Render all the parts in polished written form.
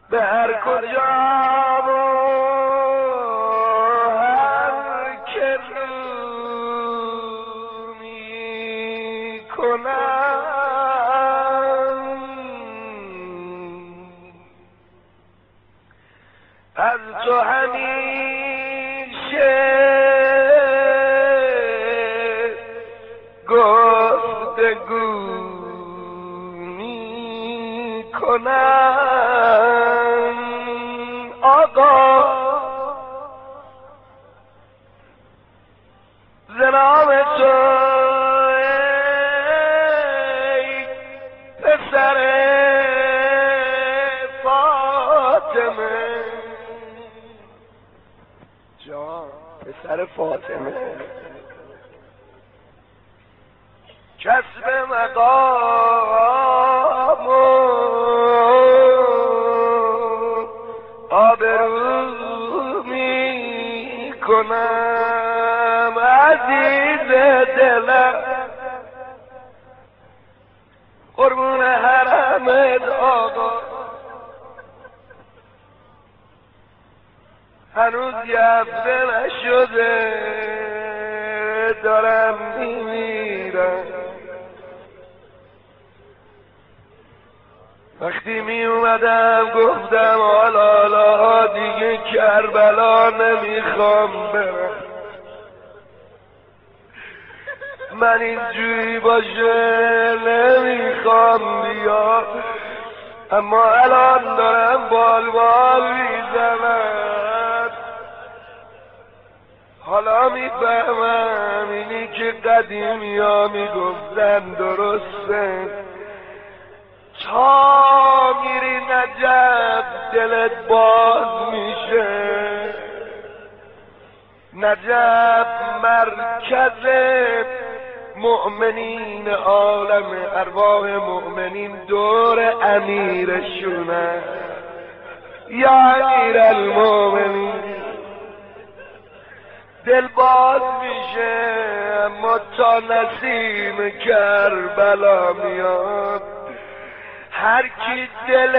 به هر کجا و هر که رو می کنم از تو همیشه گفتگو می کنم آقا ز نام تو ای پسر فاطمه جان پسر فاطمه کسب مقام و آبرو می کنم عزیز دلم قربون حرمت آقا هنوز یه هفته نشده دارم میمیرم وقتی می اومدم گفتم حالا دیگه کربلا نمیخوام برم من اینجوری باشه نمیخوام بیا اما الان دارم بال میزنم حالا میفهمم اینی که قدیمی ها میگفتن درسته تا میری نجف دلت باز میشه نجف مرکز مؤمنین عالم ارواح مؤمنین دور امیرشونه یا امیر المؤمنین دل باز میشه اما تا نسیم کربلا میاد هر کی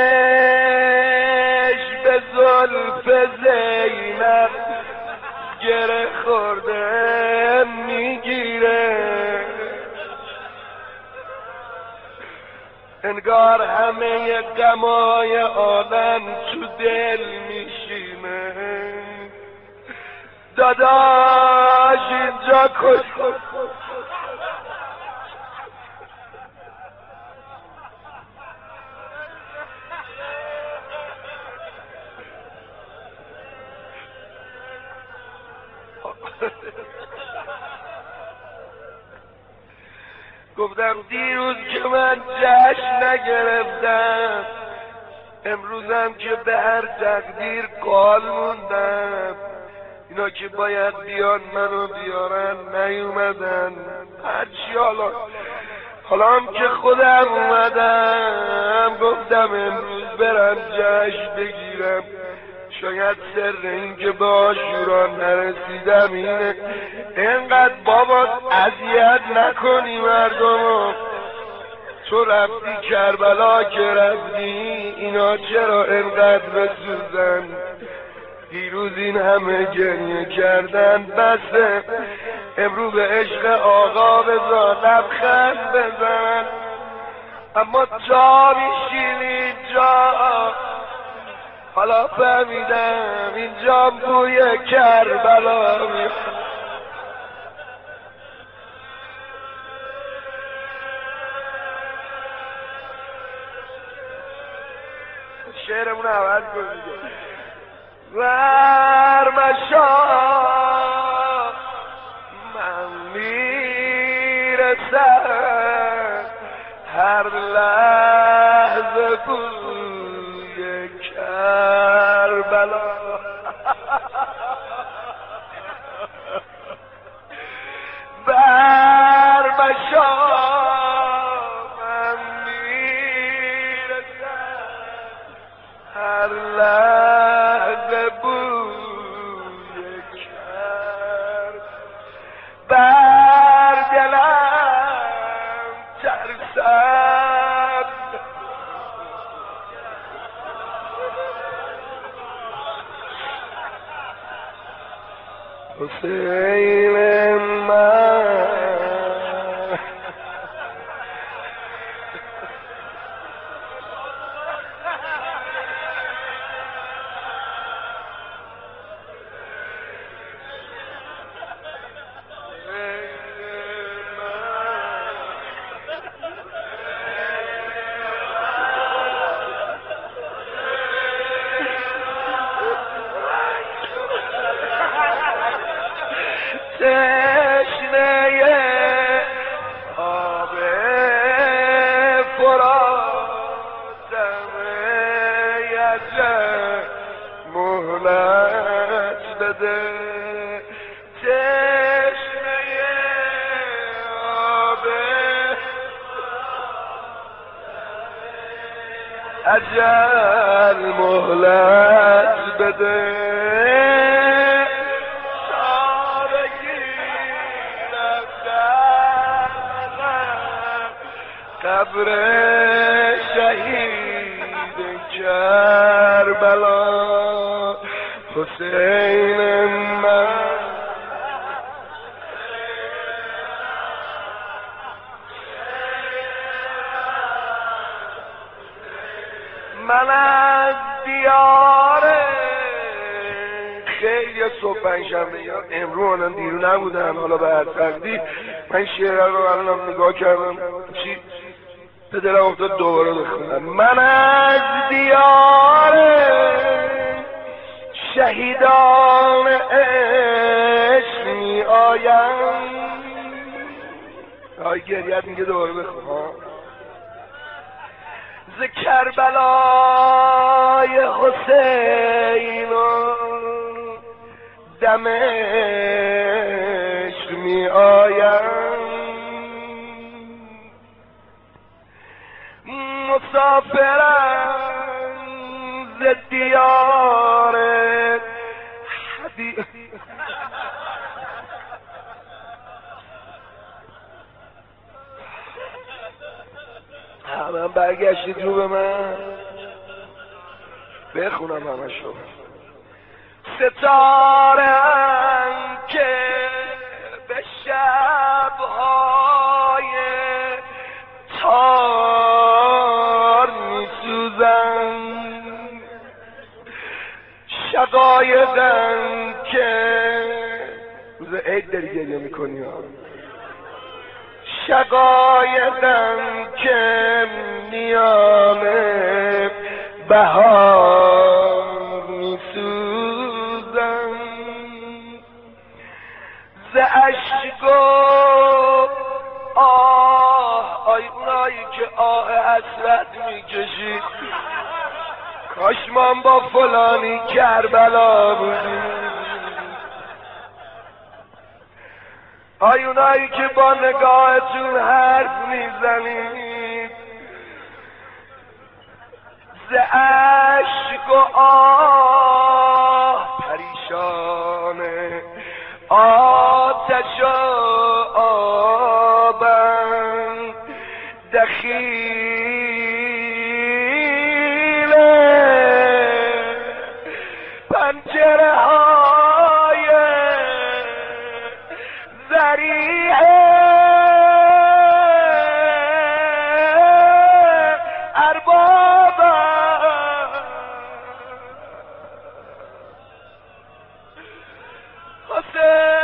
دلش به زلف زینب گره خورده میگیره انگار همه غمای عالم تو دل میشینه داداش اینجا کش گفتم دیروز که من جشن نگرفتم امروزم که به هر تقدیر قال موندم اینا که باید بیان منو بیارن نیومدن هرچی حالا هم که خودم اومدم گفتم امروز برم جشن بگیرم شاید سر این که به عاشورا نرسیدم اینه اینقدر بابا اذیت نکنی مردمو تو رفتی کربلا که رفتی اینا چرا اینقدر بسوزن دیروز این همه گریه کردن بسه امروز به عشق آقا بذار لبخند بزن اما جا میشینی جا حالا فهمیدم اینجا بوی کربلا میاد شعرمون عوض کن دیگه ورمشا من میرسم هر لحظه بوی کربلا ورمشا من میرسم هر لحظه بوی کربلا بر دلم ترسم حسین من تشنه آب فراتم یزه مهلت بده تشنه آب اجل مهلت بده قبر شهید کربلا حسین من از دیار خیلی صبح پنجشنبه یا امروز الان دیرو نبودم حالا به هر تقدیر من شعر رو الانم نگاه کردم چی به دلم افتاد دوباره بخونم من از دیار شهیدان عشق می آیم آی گریت میگه دوباره بخونم ز کربلای حسین و دمشق می آیم مسافرم ز دیار حبیب همه برگشتید رو به من بخونم همشو ستارم که به شبهای تار میسوزن شقایقم که روز عید داری گریه میکنی شقایقم که میام بهار میسوزن ز اشک و آه آی اونایی که آه حسرت میکشید کاش من با فلانی کربلا بودیم آی اونایی که با نگاهتون حرف میزنید ز اشک و آه پریشانه آتش و آبم دخیل پنجره های ذریع اربابم حسین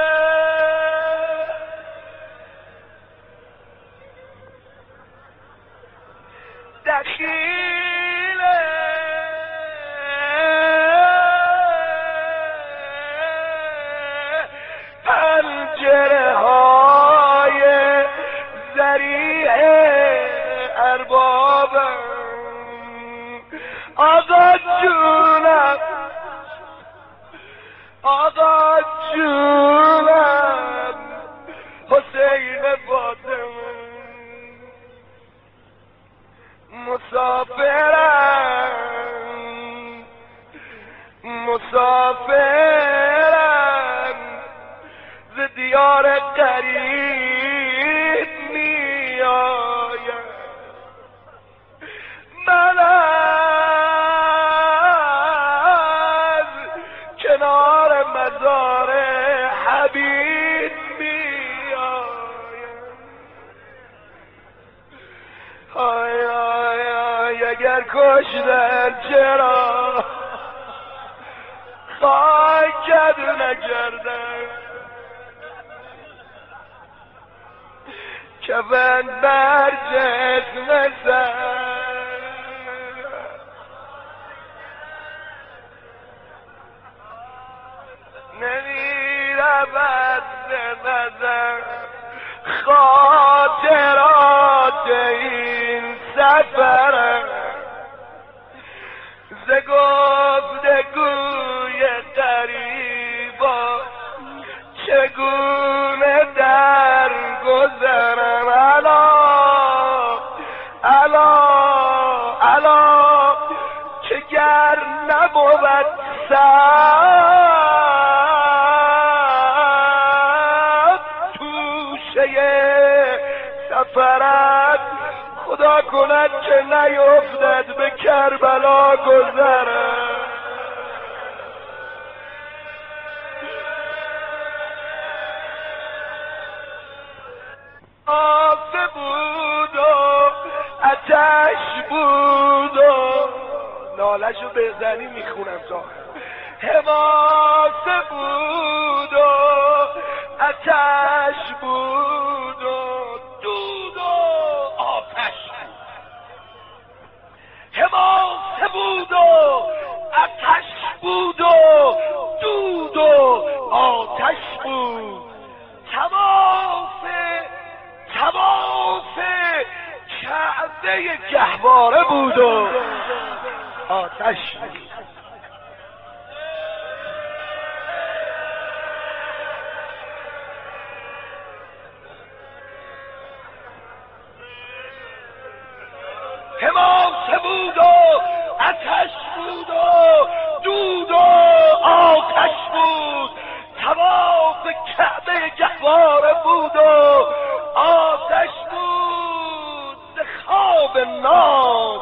دخیل پنجره های ذریع اربابم آقا جونم آقا جونم حسین فاطمه مسافرم مسافرم ز دیار قریب می آیم من از کنار مزار کشتن چرا خاکت نکردن کفن بر جسم سر نمیرود به نظر خاطرات این سفر ز گفتگوی غریبا چگونه در گذرم الا چه گر نبود سب توشه سفرت خدا کند که نیفتد به کربلا گذرم آسه بود و آتش بود و نالشو بزنی میخونم تا حماسه بود و آتش بود و دود و آتش بود حماسه بود و آتش بود و دود و آتش بود تماس کعبه گهواره بود و آتش بود حماسه بود و آتش بود و دود و آتش بود طواف کعبه گهواره بود و آتش بود ز خواب ناز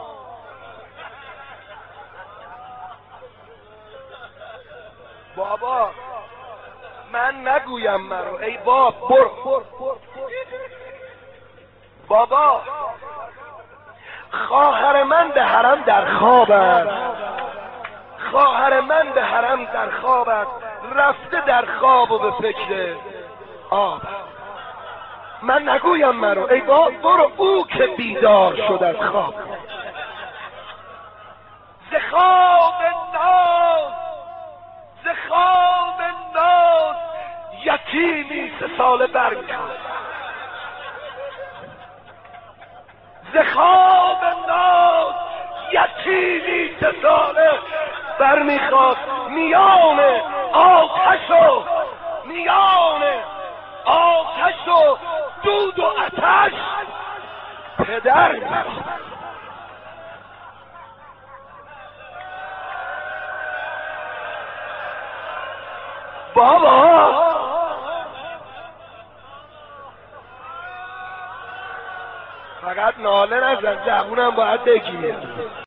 بابا من نگویم مرو ای باب برو بابا خواهر من به حرم در خواب است خواهر من به حرم در خواب است رفته در خواب و به فکر آب من نگویم مرو ای باب برو او که بیدار شد از خواب ز خواب ناز یتیمی 3 ساله برمیخواست ز خواب ناز یتیمی 3 ساله برمیخواست میان آتش و دود و آتش پدر میخواست بابا فقط ناله نزن زبونم باید بگیر